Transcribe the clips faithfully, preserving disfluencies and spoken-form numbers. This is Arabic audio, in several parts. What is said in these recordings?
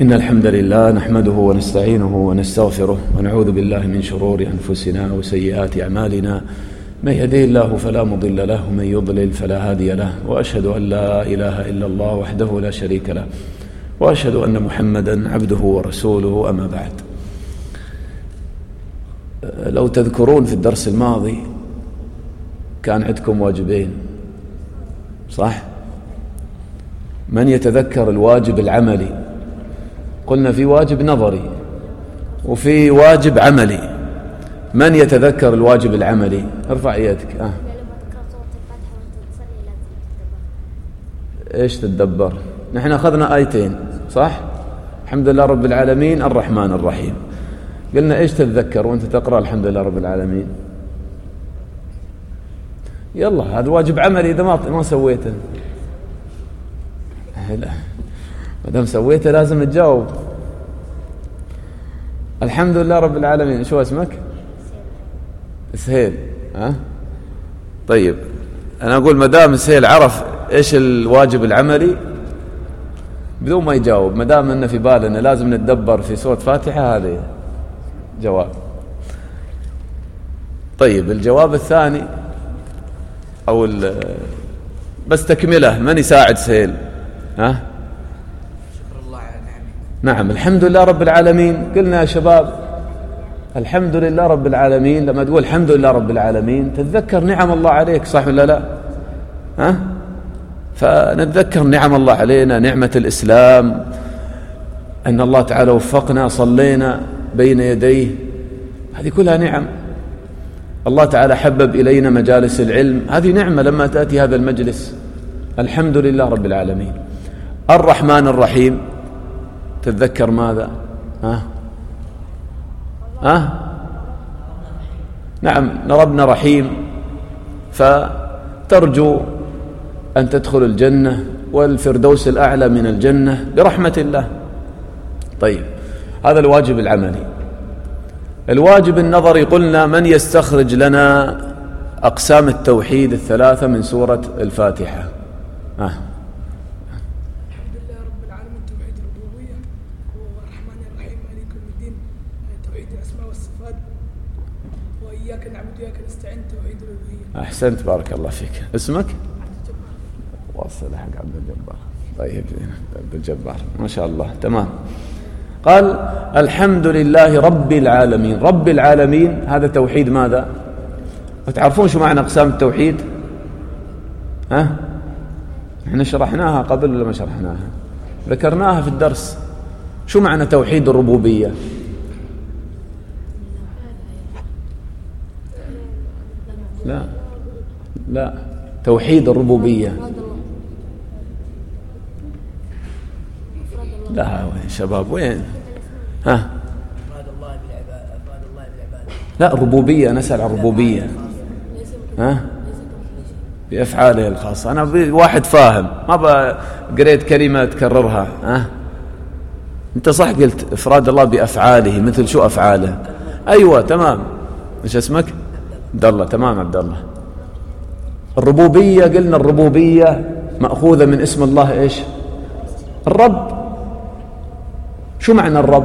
إن الحمد لله نحمده ونستعينه ونستغفره ونعوذ بالله من شرور أنفسنا وسيئات أعمالنا، من يهديه الله فلا مضل له ومن يضلل فلا هادي له، وأشهد أن لا إله إلا الله وحده لا شريك له، وأشهد أن محمدا عبده ورسوله. أما بعد، لو تذكرون في الدرس الماضي كان عندكم واجبين، صح؟ من يتذكر الواجب العملي؟ قلنا في واجب نظري وفي واجب عملي. من يتذكر الواجب العملي؟ ارفع يدك. آه. ايش تتدبر؟ نحن اخذنا آيتين، صح؟ الحمد لله رب العالمين الرحمن الرحيم. قلنا ايش تتذكر وانت تقرأ الحمد لله رب العالمين؟ يلا هذا واجب عملي اذا ما ما سويته. لا ما دام سويته لازم تجاوب. الحمد لله رب العالمين. شو اسمك؟ سهيل. ها؟ طيب انا اقول ما دام سهيل عرف ايش الواجب العملي بدون ما يجاوب، ما دام انه في بالنا لازم نتدبر في سورة فاتحة، هذا جواب. طيب الجواب الثاني او بس تكمله، من يساعد سهيل؟ ها؟ شكر الله على نعمه. نعم، الحمد لله رب العالمين. قلنا يا شباب الحمد لله رب العالمين، لما تقول الحمد لله رب العالمين تتذكر نعم الله عليك، صح ولا لا؟ ها؟ فنتذكر نعم الله علينا، نعمة الإسلام، أن الله تعالى وفقنا صلينا بين يديه، هذه كلها نعم. الله تعالى حبب إلينا مجالس العلم، هذه نعمة لما تأتي هذا المجلس. الحمد لله رب العالمين. الرحمن الرحيم، تتذكر ماذا؟ ها؟ ها؟ نعم، ربنا رحيم، فترجو أن تدخل الجنة والفردوس الأعلى من الجنة برحمة الله. طيب هذا الواجب العملي. الواجب النظري قلنا من يستخرج لنا أقسام التوحيد الثلاثة من سورة الفاتحة؟ آه. الحمد لله رب العالمين توحيد الربوبية، والرحمن الرحيم مالك يوم الدين توحيد الأسماء والصفات، وإياك نعبد وإياك نستعين توحيد الألوهية. أحسنت، بارك الله فيك. اسمك؟ واصل حق عبد الجبار. طيب عبد الجبار ما شاء الله، تمام. قال الحمد لله رب العالمين. رب العالمين هذا توحيد ماذا؟ وتعرفون شو معنى أقسام التوحيد؟ ها؟ احنا شرحناها قبل ولا ما شرحناها؟ ذكرناها في الدرس. شو معنى توحيد الربوبية؟ لا لا توحيد الربوبية. لا وين شباب وين؟ ها؟ أفراد الله بالعباد، أفراد الله بالعباد. لا الربوبية، نسأل عن الربوبية. ها؟ بأفعاله الخاصة. أنا واحد فاهم، ما بقريت كلمة تكررها. ها؟ أنت صح قلت إفراد الله بأفعاله، مثل شو أفعاله؟ أيوة تمام. إيش اسمك؟ عبد الله. تمام عبد الله. الربوبية قلنا الربوبية مأخوذة من اسم الله إيش؟ الرب. شو معنى الرب؟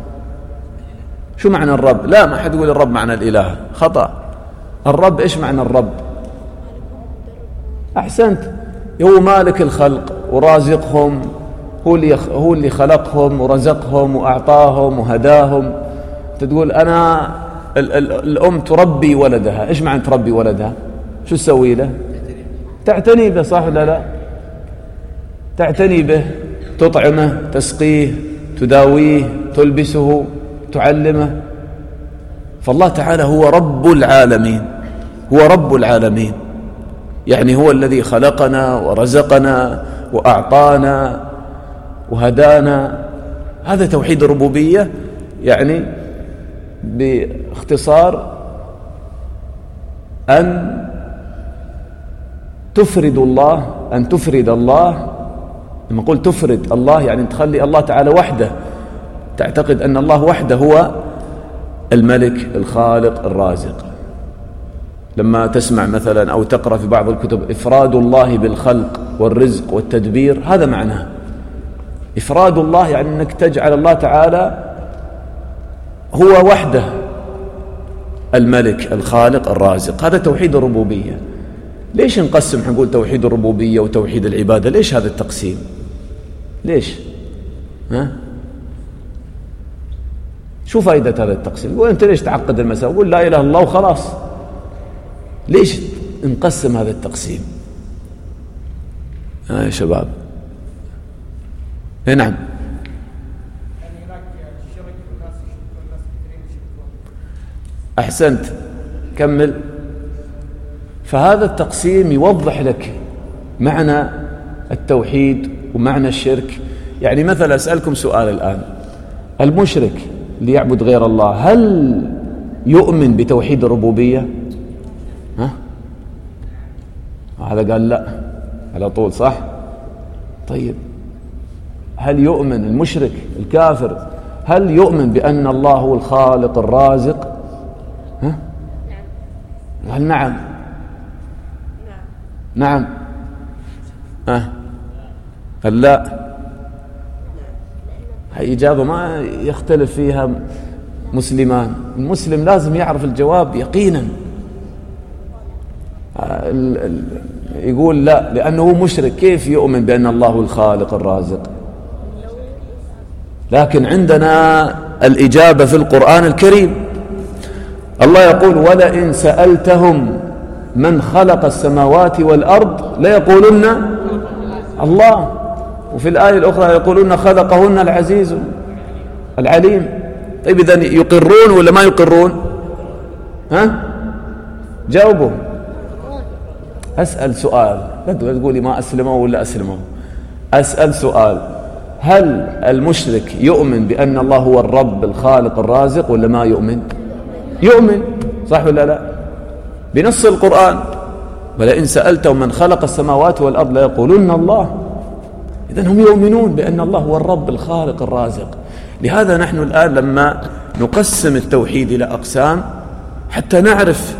شو معنى الرب؟ لا ما حد يقول الرب معنى الإله، خطأ. الرب إيش معنى الرب؟ أحسنت، هو مالك الخلق ورازقهم، هو اللي هو اللي خلقهم ورزقهم وأعطاهم وهداهم. تقول أنا ال ال الأم تربي ولدها، إيش معنى تربي ولدها؟ شو تسوي له؟ تعتني به، صح ولا لا؟ تعتني به، تطعمه، تسقيه، تداويه، تلبسه، تعلمه. فالله تعالى هو رب العالمين، هو رب العالمين، يعني هو الذي خلقنا ورزقنا وأعطانا وهدانا. هذا توحيد الربوبية، يعني باختصار أن تفرد الله، أن تفرد الله. لما قلت تفرد الله يعني تخلي الله تعالى وحده، تعتقد أن الله وحده هو الملك الخالق الرازق. لما تسمع مثلا أو تقرأ في بعض الكتب إفراد الله بالخلق والرزق والتدبير، هذا معناه. إفراد الله يعني أنك تجعل الله تعالى هو وحده الملك الخالق الرازق، هذا توحيد الربوبية. ليش نقسم حنقول توحيد الربوبية وتوحيد العبادة؟ ليش هذا التقسيم؟ ليش؟ ها؟ شو فائدة هذا التقسيم؟ وأنت ليش تعقد المسألة؟ قول لا إله إلا الله وخلاص. ليش نقسم هذا التقسيم؟ ها يا شباب؟ نعم. أحسنت، كمل. فهذا التقسيم يوضح لك معنى التوحيد ومعنى الشرك. يعني مثلا أسألكم سؤال الآن، المشرك اللي يعبد غير الله هل يؤمن بتوحيد الربوبية؟ ها؟ هذا قال لا على طول، صح؟ طيب هل يؤمن المشرك الكافر هل يؤمن بأن الله هو الخالق الرازق؟ ها؟ قال نعم. نعم. ها؟ قال لا. هي إجابة ما يختلف فيها مسلمان. المسلم لازم يعرف الجواب يقينا. يقول لا لأنه هو مشرك، كيف يؤمن بأن الله هو الخالق الرازق؟ لكن عندنا الإجابة في القرآن الكريم. الله يقول ولئن سألتهم من خلق السماوات والأرض ليقولن الله، وفي الآية الأخرى يقولون خلقهن العزيز العليم. طيب إذن يقرون ولا ما يقرون؟ ها؟ جاوبوا. أسأل سؤال، لا تقولي ما أسلموا ولا أسلموا. أسأل سؤال، هل المشرك يؤمن بأن الله هو الرب الخالق الرازق ولا ما يؤمن؟ يؤمن، صح ولا لا؟ بنص القرآن ولئن سألتهم من خلق السماوات والأرض ليقولن الله. إذن هم يؤمنون بأن الله هو الرب الخالق الرازق. لهذا نحن الآن لما نقسم التوحيد إلى أقسام حتى نعرف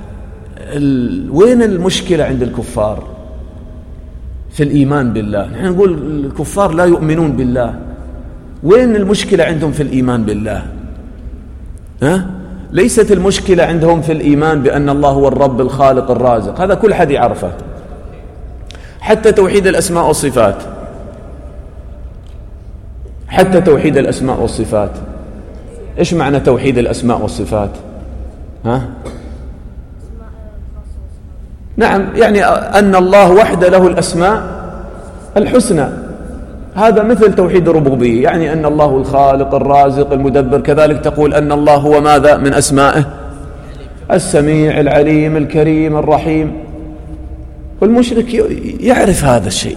وين المشكلة عند الكفار في الإيمان بالله. نحن نقول الكفار لا يؤمنون بالله، وين المشكلة عندهم في الإيمان بالله؟ ها؟ ليست المشكلة عندهم في الإيمان بأن الله هو الرب الخالق الرازق، هذا كل حد يعرفه. حتى توحيد الأسماء والصفات، حتى توحيد الأسماء والصفات. إيش معنى توحيد الأسماء والصفات؟ ها؟ نعم، يعني أن الله وحده له الأسماء الحسنى، هذا مثل توحيد الربوبية. يعني أن الله الخالق الرازق المدبر، كذلك تقول أن الله هو ماذا من أسمائه؟ السميع العليم الكريم الرحيم. والمشرك يعرف هذا الشيء،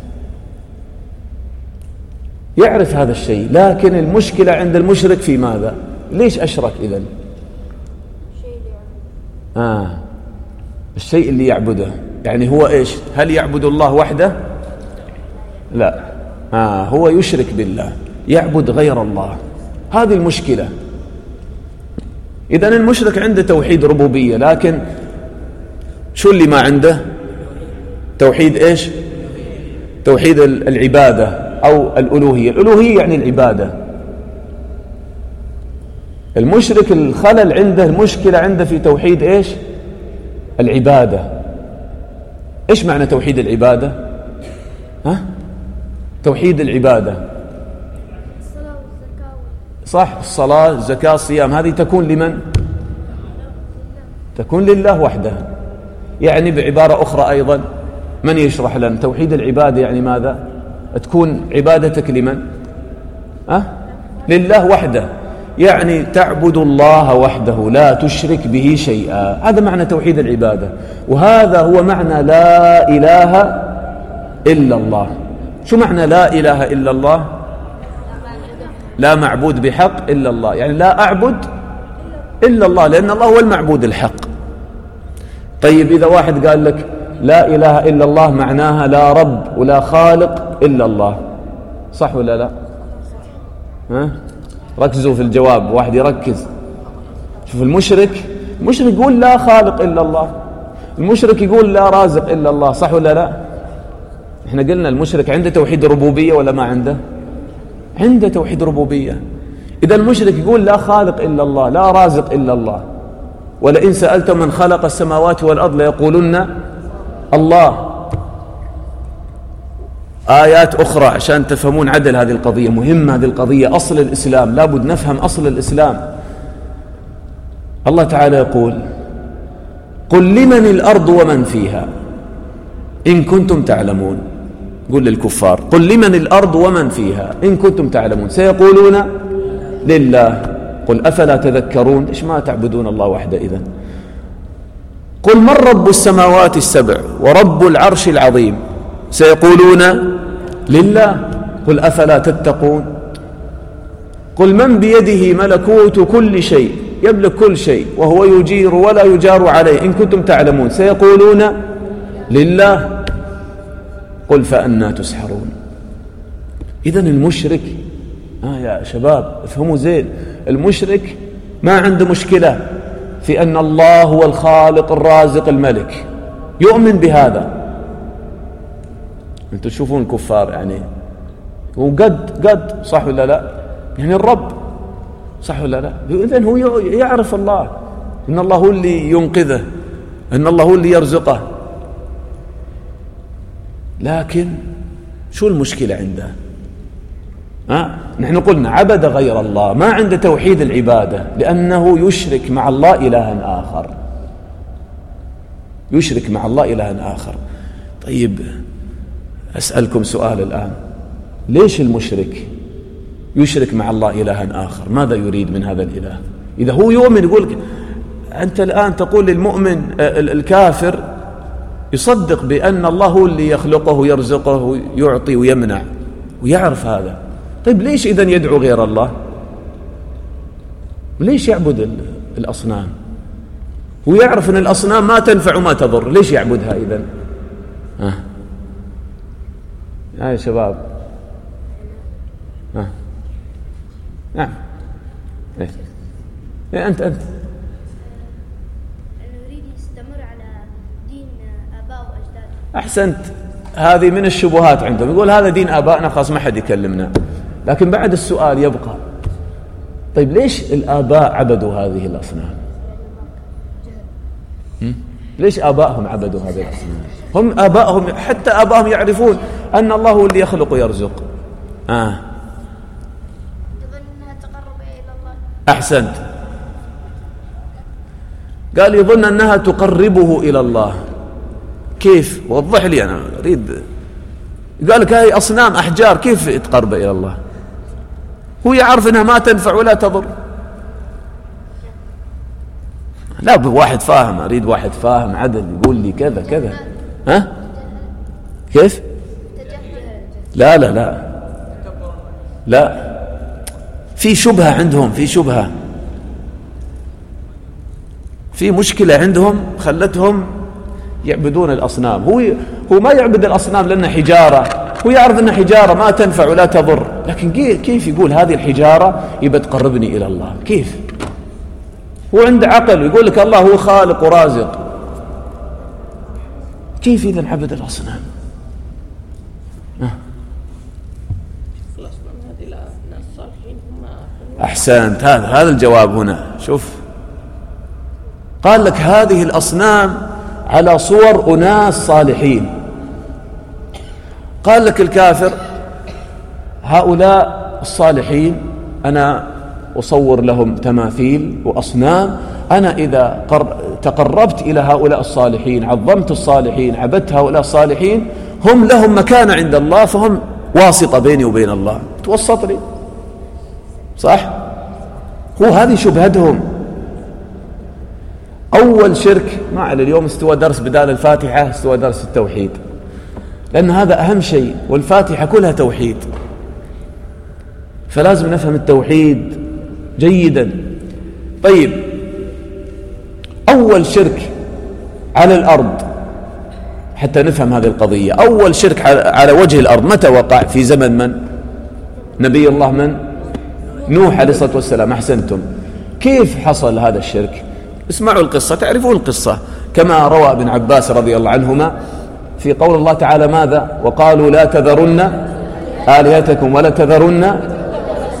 يعرف هذا الشيء، لكن المشكلة عند المشرك في ماذا؟ ليش أشرك إذن؟ آه الشيء اللي يعبده، يعني هو إيش؟ هل يعبد الله وحده؟ لا، آه هو يشرك بالله، يعبد غير الله. هذه المشكلة. إذن المشرك عنده توحيد ربوبية، لكن شو اللي ما عنده؟ توحيد إيش؟ توحيد العبادة أو الألوهية. الألوهية يعني العبادة. المشرك الخلل عنده، المشكلة عنده في توحيد إيش؟ العبادة. إيش معنى توحيد العبادة؟ ها؟ توحيد العبادة صح، الصلاة الزكاة الصيام، هذه تكون لمن؟ تكون لله وحده. يعني بعبارة أخرى أيضا، من يشرح لنا توحيد العبادة يعني ماذا؟ تكون عبادتك لمن؟ أه؟ لله وحده، يعني تعبد الله وحده لا تشرك به شيئا. هذا معنى توحيد العبادة، وهذا هو معنى لا إله إلا الله. شو معنى لا إله إلا الله؟ لا معبود بحق إلا الله، يعني لا أعبد إلا الله، لأن الله هو المعبود الحق. طيب إذا واحد قال لك لا إله إلا الله معناها لا رب ولا خالق إلا الله، صح ولا لا؟ ها؟ ركزوا في الجواب، واحد يركز. شوف المشرك، المشرك يقول لا خالق إلا الله، المشرك يقول لا رازق إلا الله، صح ولا لا؟ احنا قلنا المشرك عنده توحيد الربوبية ولا ما عنده؟ عنده توحيد ربوبية. إذا المشرك يقول لا خالق إلا الله، لا رازق إلا الله، ولئن سألتم من خلق السماوات والأرض ليقولن الله. آيات أخرى عشان تفهمون عدل هذه القضية، مهمة هذه القضية، أصل الإسلام، لابد نفهم أصل الإسلام. الله تعالى يقول قل لمن الأرض ومن فيها إن كنتم تعلمون. قل للكفار قل لمن الأرض ومن فيها إن كنتم تعلمون، سيقولون لله. قل أفلا تذكرون، إيش ما تعبدون الله وحده إذن. قل من رب السماوات السبع ورب العرش العظيم، سيقولون لله. قل أفلا تتقون. قل من بيده ملكوت كل شيء، يملك كل شيء وهو يجير ولا يجار عليه إن كنتم تعلمون، سيقولون لله. قل فأنى تسحرون. إذن المشرك آه يا شباب افهموا زين، المشرك ما عنده مشكلة في أن الله هو الخالق الرازق الملك، يؤمن بهذا. أنتم تشوفون الكفار يعني وقد قد صح ولا لا، يعني الرب صح ولا لا، إذن هو يعرف الله، إن الله هو اللي ينقذه، إن الله هو اللي يرزقه. لكن شو المشكلة عنده؟ ها؟ نحن قلنا عبد غير الله، ما عنده توحيد العبادة، لأنه يشرك مع الله إلها آخر، يشرك مع الله إلها آخر. طيب أسألكم سؤال الآن، ليش المشرك يشرك مع الله إلها آخر؟ ماذا يريد من هذا الإله؟ إذا هو يؤمن يقول، أنت الآن تقول للمؤمن الكافر يصدق بأن الله هو اللي يخلقه ويرزقه ويعطي ويمنع ويعرف هذا، طيب ليش إذن يدعو غير الله؟ ليش يعبد الأصنام ويعرف أن الأصنام ما تنفع وما تضر؟ ليش يعبدها إذن؟ ها يا شباب، ها نعم إيه؟ إيه أنت أنت نريد يستمر على دين آباء وأجداد. أحسنت، هذه من الشبهات عندهم، يقول هذا دين آبائنا خلاص ما حد يكلمنا. لكن بعد السؤال يبقى، طيب ليش الآباء عبدوا هذه الأصنام؟ ليش آبائهم عبدوا هذه الأصنام؟ هم آبائهم حتى آبائهم يعرفون أن الله هو اللي يخلق ويرزق. آه تظن أنها تقرب إلى الله؟ أحسنت، قال يظن أنها تقربه إلى الله. كيف؟ وضح لي، أنا أريد. قال لك هاي أصنام أحجار كيف تقرب إلى الله؟ هو يعرف أنها ما تنفع ولا تضر. لا بواحد فاهم، أريد واحد فاهم عدل يقول لي كذا كذا. ها كيف؟ لا لا لا لا، في شبهة عندهم، في شبهة، في مشكلة عندهم خلتهم يعبدون الأصنام. هو هو ما يعبد الأصنام لأنها حجارة، هو يعرف أنها حجارة ما تنفع ولا تضر، لكن كيف يقول هذه الحجارة يبقى تقربني إلى الله؟ كيف؟ هو عنده عقل ويقول لك الله هو خالق ورازق، كيف إذا عبد الأصنام؟ أحسنت، هذا هذا الجواب هنا. شوف قال لك هذه الأصنام على صور أناس صالحين. قال لك الكافر هؤلاء الصالحين أنا أصور لهم تماثيل وأصنام، أنا إذا تقربت إلى هؤلاء الصالحين، عظمت الصالحين، عبدت هؤلاء الصالحين، هم لهم مكانة عند الله، فهم واسطة بيني وبين الله، توسط لي. صح؟ هو هذه شبهتهم. أول شرك، ما على اليوم استوى درس بدال الفاتحة استوى درس التوحيد، لأن هذا أهم شيء، والفاتحة كلها توحيد، فلازم نفهم التوحيد جيدا. طيب أول شرك على الأرض حتى نفهم هذه القضية، أول شرك على وجه الأرض متى وقع؟ في زمن من؟ نبي الله من؟ نوح عليه الصلاة والسلام. أحسنتم. كيف حصل هذا الشرك؟ اسمعوا القصة تعرفون القصة، كما روى ابن عباس رضي الله عنهما في قول الله تعالى ماذا؟ وقالوا لا تذرن آلهتكم ولا تذرن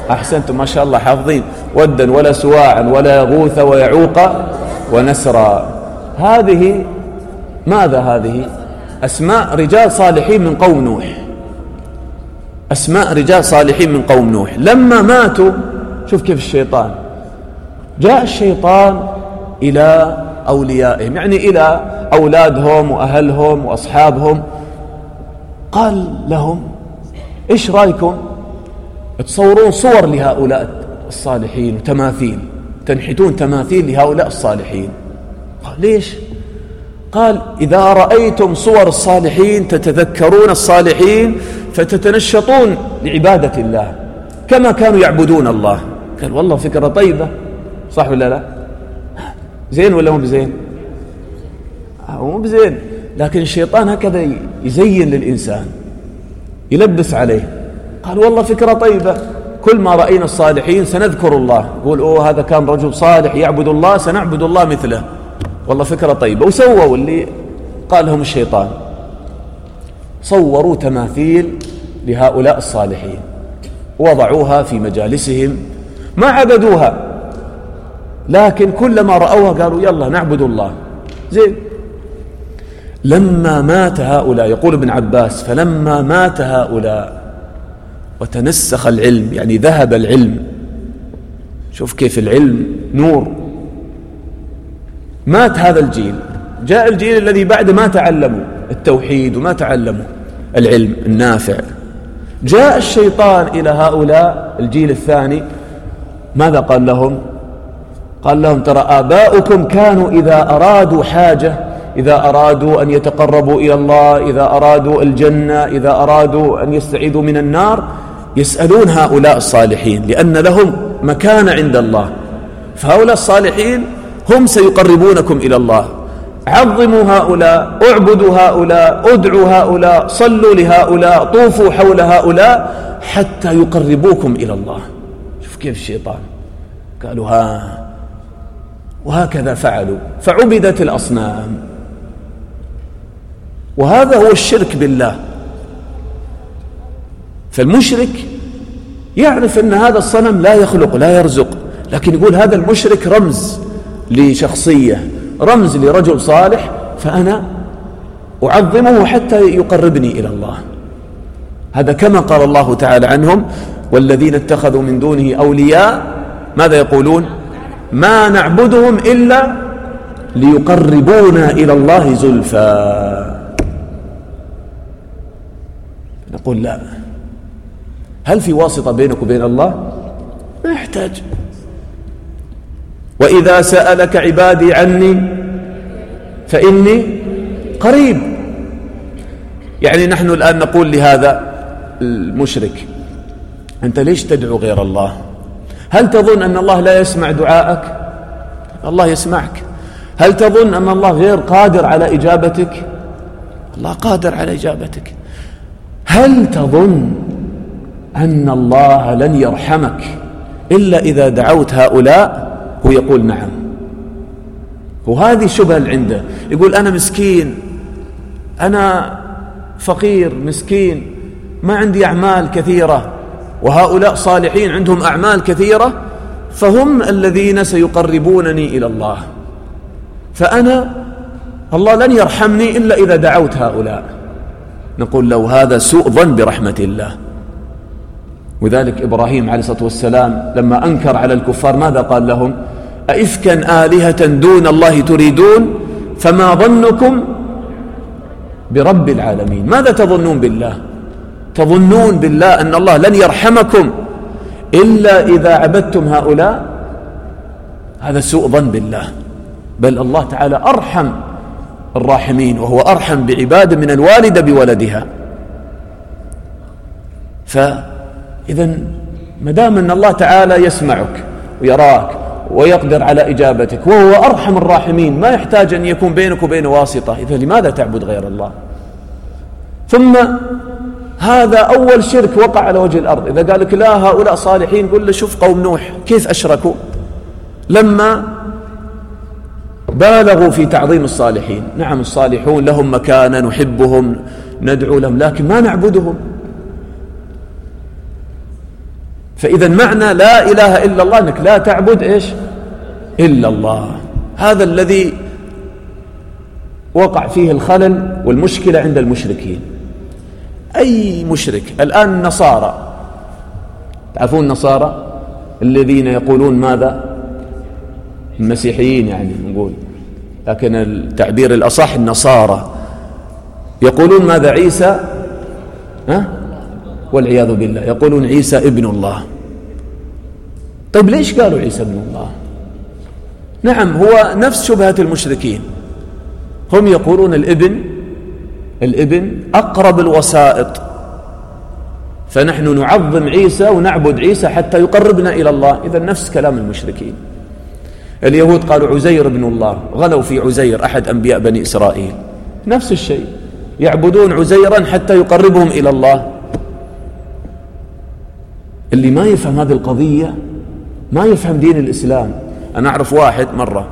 أحسنتم ما شاء الله حافظين، ودا ولا سواعا ولا يغوث ويعوق ونسرا. هذه ماذا هذه؟ أسماء رجال صالحين من قوم نوح، أسماء رجال صالحين من قوم نوح. لما ماتوا شوف كيف الشيطان جاء الشيطان إلى أوليائهم، يعني إلى أولادهم وأهلهم وأصحابهم، قال لهم إيش رأيكم تصورون صور لهؤلاء الصالحين وتماثيل، تنحتون تماثيل لهؤلاء الصالحين؟ قال ليش؟ قال إذا رأيتم صور الصالحين تتذكرون الصالحين فتتنشطون لعبادة الله كما كانوا يعبدون الله. قال والله فكرة طيبة، صح ولا لا؟ زين ولا مو بزين؟ مو بزين، لكن الشيطان هكذا يزين للإنسان، يلبس عليه. قال والله فكرة طيبة، كل ما رأينا الصالحين سنذكر الله، يقول أوه هذا كان رجل صالح يعبد الله سنعبد الله مثله. والله فكرة طيبة. وسووا اللي قال لهم الشيطان، صوروا تماثيل لهؤلاء الصالحين ووضعوها في مجالسهم، ما عبدوها، لكن كلما رأوها قالوا يلا نعبد الله. زين. لما مات هؤلاء، يقول ابن عباس فلما مات هؤلاء وتنسخ العلم، يعني ذهب العلم، شوف كيف العلم نور، مات هذا الجيل، جاء الجيل الذي بعد ما تعلموا التوحيد وما تعلموا العلم النافع. جاء الشيطان إلى هؤلاء الجيل الثاني، ماذا قال لهم؟ قال لهم ترى آباؤكم كانوا إذا أرادوا حاجة، إذا أرادوا أن يتقربوا إلى الله، إذا أرادوا الجنة، إذا أرادوا أن يستعيذوا من النار، يسألون هؤلاء الصالحين لأن لهم مكانة عند الله، فهؤلاء الصالحين هم سيقربونكم إلى الله. عظموا هؤلاء، اعبدوا هؤلاء، ادعوا هؤلاء، صلوا لهؤلاء، طوفوا حول هؤلاء حتى يقربوكم إلى الله. شوف كيف الشيطان. قالوا ها، وهكذا فعلوا، فعبدت الأصنام. وهذا هو الشرك بالله. فالمشرك يعرف أن هذا الصنم لا يخلق لا يرزق، لكن يقول هذا المشرك رمز لشخصية، رمز لرجل صالح، فأنا أعظمه حتى يقربني إلى الله. هذا كما قال الله تعالى عنهم والذين اتخذوا من دونه أولياء، ماذا يقولون؟ ما نعبدهم إلا ليقربونا إلى الله زلفى. نقول لا، هل في واسطة بينك وبين الله؟ ما يحتاج. وإذا سألك عبادي عني فإني قريب. يعني نحن الآن نقول لهذا المشرك أنت ليش تدعو غير الله؟ هل تظن أن الله لا يسمع دعائك؟ الله يسمعك. هل تظن أن الله غير قادر على إجابتك؟ الله قادر على إجابتك. هل تظن أن الله لن يرحمك إلا إذا دعوت هؤلاء؟ هو يقول نعم. وهذه شبهة عنده، يقول أنا مسكين، أنا فقير مسكين، ما عندي أعمال كثيرة، وهؤلاء صالحين عندهم أعمال كثيرة، فهم الذين سيقربونني إلى الله، فأنا الله لن يرحمني إلا إذا دعوت هؤلاء. نقول لو هذا سوء ظن برحمة الله. وذلك إبراهيم عليه الصلاة والسلام لما أنكر على الكفار ماذا قال لهم؟ أئفكا آلهة دون الله تريدون فما ظنكم برب العالمين. ماذا تظنون بالله؟ تظنون بالله أن الله لن يرحمكم إلا إذا عبدتم هؤلاء؟ هذا سوء ظن بالله. بل الله تعالى أرحم الراحمين، وهو أرحم بعباده من الوالدة بولدها. فإذا مدام أن الله تعالى يسمعك ويراك ويقدر على إجابتك وهو أرحم الراحمين، ما يحتاج أن يكون بينك وبين واسطة، إذا لماذا تعبد غير الله؟ ثم هذا أول شرك وقع على وجه الأرض. إذا قال لك لا هؤلاء صالحين، قل له شوف قوم نوح كيف أشركوا لما بالغوا في تعظيم الصالحين. نعم الصالحون لهم مكانة، نحبهم، ندعو لهم، لكن ما نعبدهم. فإذا معنى لا إله إلا الله أنك لا تعبد إيش إلا الله. هذا الذي وقع فيه الخلل والمشكلة عند المشركين. أي مشرك الآن النصارى، تعرفون النصارى الذين يقولون ماذا؟ المسيحيين يعني نقول، لكن التعبير الأصح النصارى يقولون ماذا؟ عيسى ها؟ والعياذ بالله يقولون عيسى ابن الله. طيب ليش قالوا عيسى ابن الله؟ نعم هو نفس شبهة المشركين، هم يقولون الابن الابن أقرب الوسائط، فنحن نعظم عيسى ونعبد عيسى حتى يقربنا إلى الله. إذا نفس كلام المشركين. اليهود قالوا عزير ابن الله، غلوا في عزير أحد أنبياء بني إسرائيل، نفس الشيء، يعبدون عزيرا حتى يقربهم إلى الله. اللي ما يفهم هذه القضية ما يفهم دين الإسلام. أنا أعرف واحد مرة،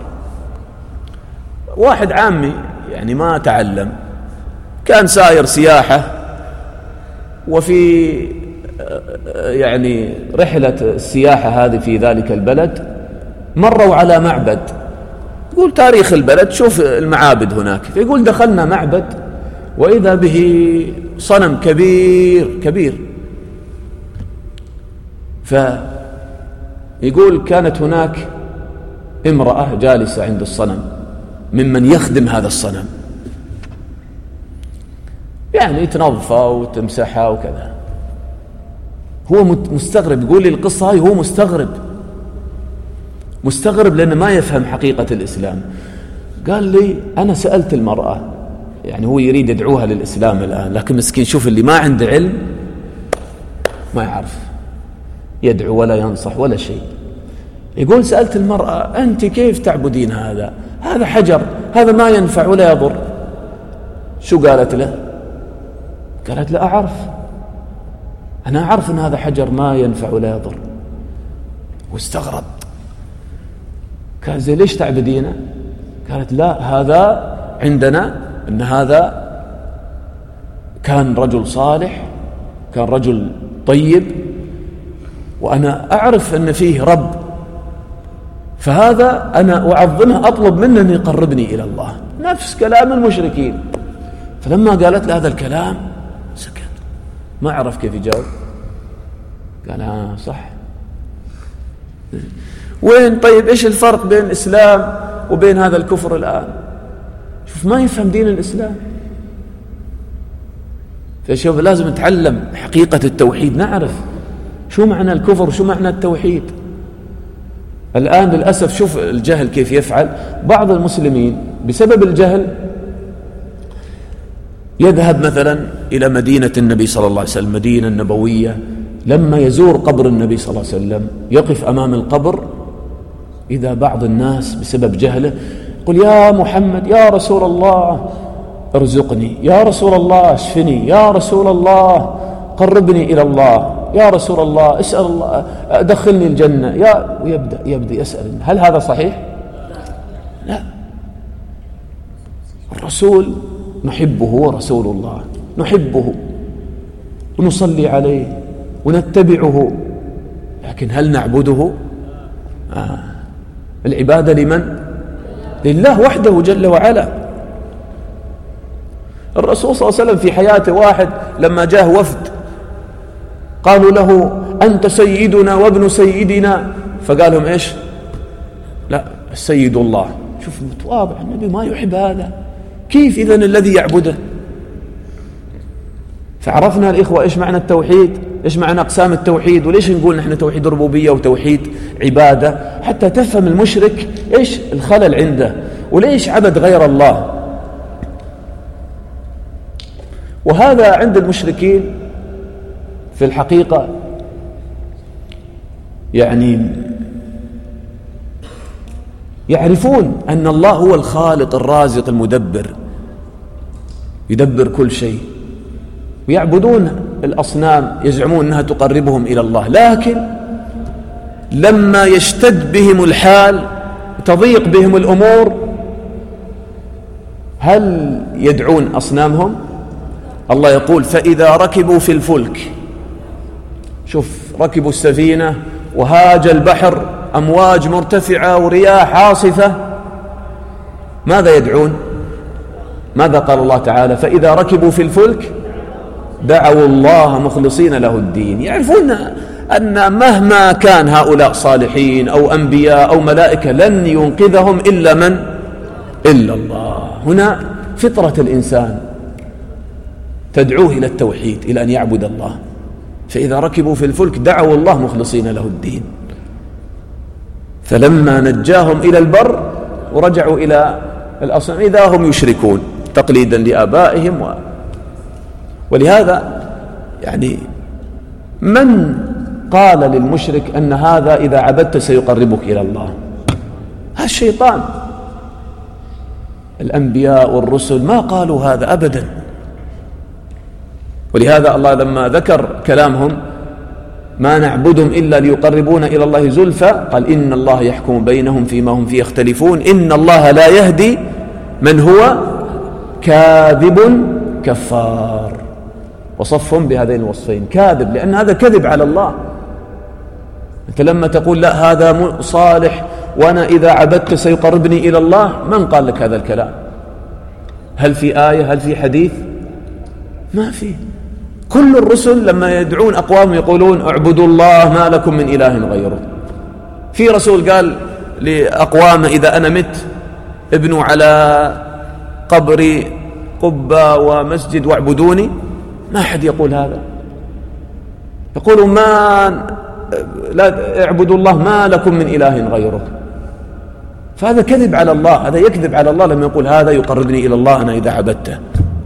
واحد عامي يعني ما تعلم، كان سائر سياحة، وفي يعني رحلة السياحة هذه في ذلك البلد مروا على معبد، يقول تاريخ البلد شوف المعابد هناك، فيقول دخلنا معبد وإذا به صنم كبير كبير، فيقول كانت هناك امرأة جالسة عند الصنم ممن يخدم هذا الصنم، يعني تنظفه وتمسحه وكذا. هو مستغرب، يقول لي القصة هاي هو مستغرب مستغرب لأنه ما يفهم حقيقة الإسلام. قال لي أنا سألت المرأة، يعني هو يريد يدعوها للإسلام الآن، لكن مسكين شوف اللي ما عنده علم ما يعرف يدعو ولا ينصح ولا شيء. يقول سألت المرأة أنت كيف تعبدين هذا؟ هذا حجر، هذا ما ينفع ولا يضر. شو قالت له؟ قالت لا أعرف، أنا أعرف أن هذا حجر ما ينفع ولا يضر. واستغرب، قال زي ليش تعبدينه؟ قالت لا هذا عندنا أن هذا كان رجل صالح، كان رجل طيب، وأنا أعرف أن فيه رب، فهذا أنا أعظمه، أطلب منه أن يقربني إلى الله. نفس كلام المشركين. فلما قالت له هذا الكلام سكت، ما عرف كيف يجاوب. قال آه صح. وين طيب إيش الفرق بين الإسلام وبين هذا الكفر الآن؟ شوف ما يفهم دين الإسلام. فشوف لازم نتعلم حقيقة التوحيد، نعرف شو معنى الكفر وشو معنى التوحيد. الآن للأسف شوف الجهل كيف يفعل. بعض المسلمين بسبب الجهل يذهب مثلا إلى مدينة النبي صلى الله عليه وسلم، مدينة النبوية، لما يزور قبر النبي صلى الله عليه وسلم يقف أمام القبر، إذا بعض الناس بسبب جهله يقول يا محمد يا رسول الله ارزقني، يا رسول الله اشفني، يا رسول الله قربني إلى الله، يا رسول الله اسأل الله أدخلني الجنة، يا ويبدأ يبدأ يسأل. هل هذا صحيح؟ لا. الرسول نحبه، هو رسول الله نحبه ونصلي عليه ونتبعه، لكن هل نعبده؟ آه. العبادة لمن؟ لله وحده جل وعلا. الرسول صلى الله عليه وسلم في حياته واحد لما جاء وفد قالوا له أنت سيدنا وابن سيدنا، فقال لهم إيش؟ لا السيد الله. شوف متواضع، النبي ما يحب هذا، كيف إذن الذي يعبده؟ فعرفنا الإخوة إيش معنى التوحيد، إيش معنى أقسام التوحيد، وليش نقول نحن توحيد ربوبية وتوحيد عبادة، حتى تفهم المشرك إيش الخلل عنده وليش عبد غير الله. وهذا عند المشركين في الحقيقة يعني يعرفون أن الله هو الخالق الرازق المدبر، يدبر كل شيء، ويعبدون الأصنام يزعمون أنها تقربهم إلى الله، لكن لما يشتد بهم الحال تضيق بهم الأمور هل يدعون أصنامهم؟ الله يقول فإذا ركبوا في الفلك، شوف ركبوا السفينة وهاج البحر، أمواج مرتفعة ورياح عاصفة، ماذا يدعون؟ ماذا قال الله تعالى؟ فإذا ركبوا في الفلك دعوا الله مخلصين له الدين. يعرفون أن مهما كان هؤلاء صالحين أو أنبياء أو ملائكة لن ينقذهم إلا من؟ إلا الله. هنا فطرة الإنسان تدعوه إلى التوحيد، إلى أن يعبد الله. فإذا ركبوا في الفلك دعوا الله مخلصين له الدين، فلما نجاهم إلى البر ورجعوا إلى الأصنام إذا هم يشركون تقليدا لآبائهم. و... ولهذا يعني من قال للمشرك أن هذا إذا عبدت سيقربك إلى الله؟ هذا الشيطان. الأنبياء والرسل ما قالوا هذا أبدا. ولهذا الله لما ذكر كلامهم ما نعبدهم إلا ليقربونا إلى الله زلفى قال إن الله يحكم بينهم فيما هم فيه يختلفون إن الله لا يهدي من هو كاذب كفار. وصفهم بهذين الوصفين، كاذب لأن هذا كذب على الله. أنت لما تقول لا هذا صالح وأنا إذا عبدت سيقربني إلى الله، من قال لك هذا الكلام؟ هل في آية؟ هل في حديث؟ ما في. كل الرسل لما يدعون أقوام يقولون اعبدوا الله ما لكم من إله غيره. في رسول قال لأقوامه إذا أنا مت ابنوا على قبري قبة ومسجد واعبدوني؟ ما أحد يقول هذا. يقولوا ما لا اعبدوا الله ما لكم من إله غيره. فهذا كذب على الله، هذا يكذب على الله لما يقول هذا يقربني إلى الله أنا إذا عبدته.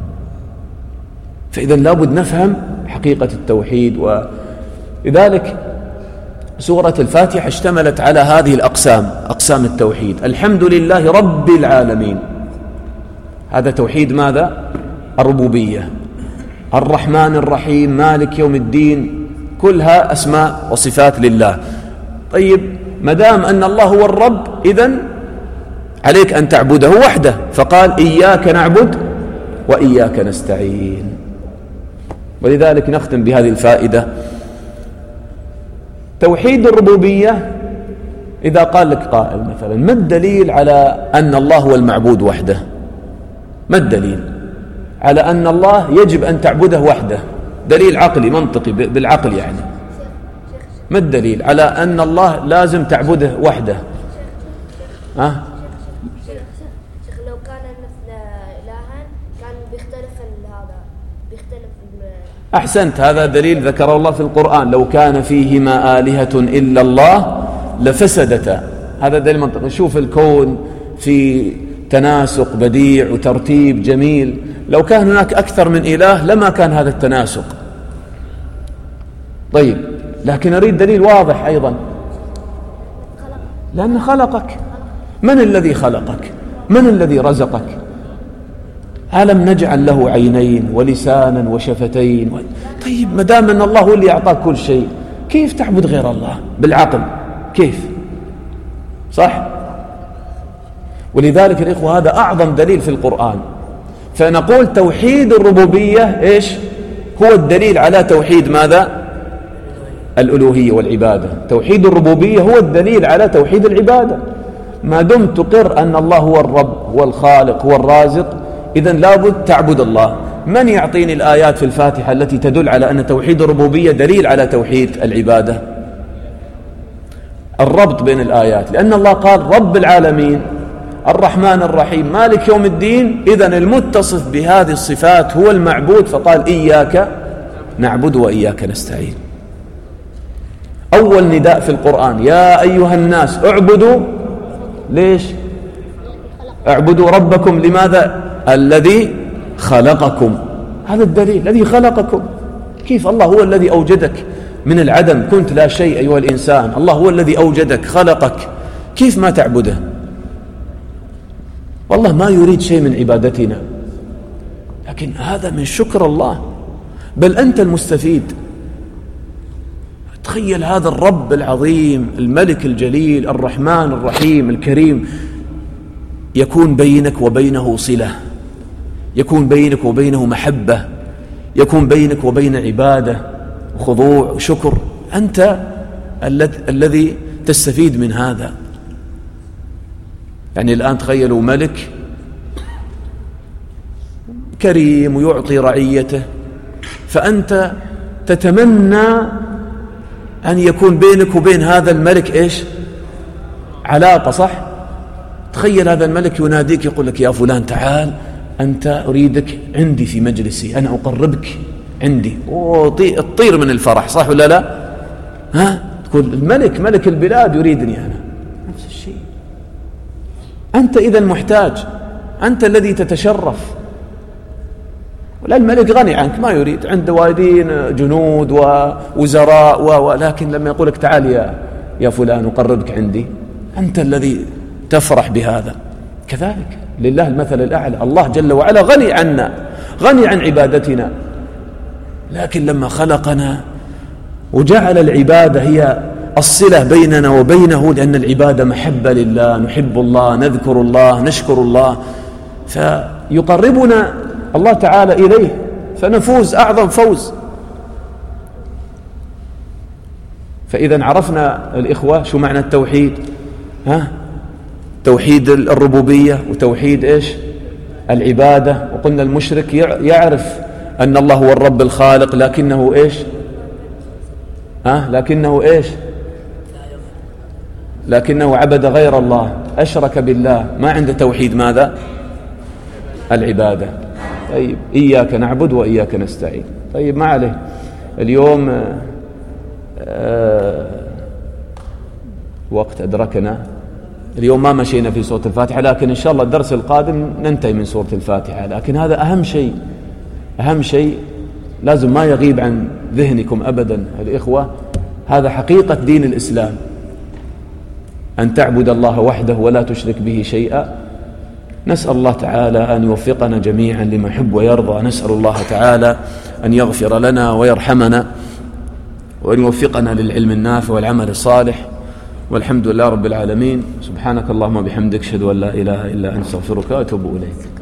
فإذا لابد نفهم حقيقة التوحيد. ولذلك سورة الفاتحة اشتملت على هذه الأقسام، أقسام التوحيد. الحمد لله رب العالمين، هذا توحيد ماذا؟ الربوبية. الرحمن الرحيم مالك يوم الدين، كلها أسماء وصفات لله. طيب مدام أن الله هو الرب إذن عليك أن تعبده وحده، فقال إياك نعبد وإياك نستعين. ولذلك نختم بهذه الفائدة. توحيد الربوبية إذا قال لك قائل مثلا ما الدليل على أن الله هو المعبود وحده؟ ما الدليل على أن الله يجب أن تعبده وحده؟ دليل عقلي منطقي بالعقل يعني. ما الدليل على أن الله لازم تعبده وحده؟ أه؟ شيخ لو كان مثل إلها كان بيختلف هذا بيختلف. أحسنت، هذا دليل ذكره الله في القرآن لو كان فيهما آلهة إلا الله لفسدتا. هذا دليل منطقي. نشوف الكون في تناسق بديع وترتيب جميل، لو كان هناك أكثر من إله لما كان هذا التناسق. طيب لكن أريد دليل واضح أيضا، لأن خلقك. من الذي خلقك؟ من الذي رزقك؟ ألم نجعل له عينين ولسانا وشفتين و... طيب مدام أن الله هو اللي أعطاك كل شيء، كيف تعبد غير الله بالعقل؟ كيف؟ صح؟ ولذلك الإخوة هذا أعظم دليل في القرآن. فنقول توحيد الربوبية إيش؟ هو الدليل على توحيد ماذا؟ الألوهية والعبادة. توحيد الربوبية هو الدليل على توحيد العبادة. ما دمت تقر أن الله هو الرب هو الخالق هو الرازق، إذن لابد تعبد الله. من يعطيني الآيات في الفاتحة التي تدل على أن توحيد الربوبية دليل على توحيد العبادة؟ الربط بين الآيات، لأن الله قال رب العالمين الرحمن الرحيم مالك يوم الدين، إذن المتصف بهذه الصفات هو المعبود، فقال إياك نعبد وإياك نستعين. أول نداء في القرآن يا أيها الناس اعبدوا، ليش؟ اعبدوا ربكم. لماذا؟ الذي خلقكم. هذا الدليل، الذي خلقكم. كيف الله هو الذي أوجدك من العدم، كنت لا شيء أيها الإنسان، الله هو الذي أوجدك خلقك، كيف ما تعبده؟ والله ما يريد شيء من عبادتنا، لكن هذا من شكر الله، بل أنت المستفيد. تخيل هذا الرب العظيم الملك الجليل الرحمن الرحيم الكريم يكون بينك وبينه صلة، يكون بينك وبينه محبة، يكون بينك وبين عبادة وخضوع وشكر. أنت الذي تستفيد من هذا. يعني الآن تخيلوا ملك كريم ويعطي رعيته، فأنت تتمنى أن يكون بينك وبين هذا الملك إيش؟ علاقة، صح؟ تخيل هذا الملك يناديك يقول لك يا فلان تعال أنت أريدك عندي في مجلسي، أنا أقربك عندي، وتطير من الفرح، صح ولا لا؟ ها؟ تقول الملك ملك البلاد يريدني أنا. نفس الشيء أنت إذا محتاج، أنت الذي تتشرف، ولا الملك غني عنك ما يريد، عنده وايدين جنود ووزراء، ولكن لما يقولك تعال يا يا فلان أقربك عندي، أنت الذي تفرح بهذا. كذلك لله المثل الأعلى، الله جل وعلا غني عنا، غني عن عبادتنا، لكن لما خلقنا وجعل العبادة هي الصلة بيننا وبينه، لأن العبادة محبة لله، نحب الله، نذكر الله، نشكر الله، فيقربنا الله تعالى إليه، فنفوز أعظم فوز. فإذا عرفنا الإخوة شو معنى التوحيد، ها؟ توحيد الربوبية وتوحيد إيش؟ العبادة. وقلنا المشرك يعرف أن الله هو الرب الخالق، لكنه إيش؟ ها؟ لكنه إيش؟ لكنه عبد غير الله، أشرك بالله، ما عنده توحيد ماذا؟ العبادة. طيب إياك نعبد وإياك نستعين. طيب ما عليه، اليوم آه آه وقت أدركنا، اليوم ما مشينا في سورة الفاتحة، لكن إن شاء الله الدرس القادم ننتهي من سورة الفاتحة. لكن هذا أهم شيء، أهم شيء لازم ما يغيب عن ذهنكم أبدا الإخوة، هذا حقيقة دين الإسلام، أن تعبد الله وحده ولا تشرك به شيئا. نسأل الله تعالى أن يوفقنا جميعا لما يحب ويرضى، نسأل الله تعالى أن يغفر لنا ويرحمنا وأن يوفقنا للعلم النافع والعمل الصالح، والحمد لله رب العالمين. سبحانك اللهم وبحمدك، أشهد أن لا إله إلا أنت، أستغفرك وأتوب إليك.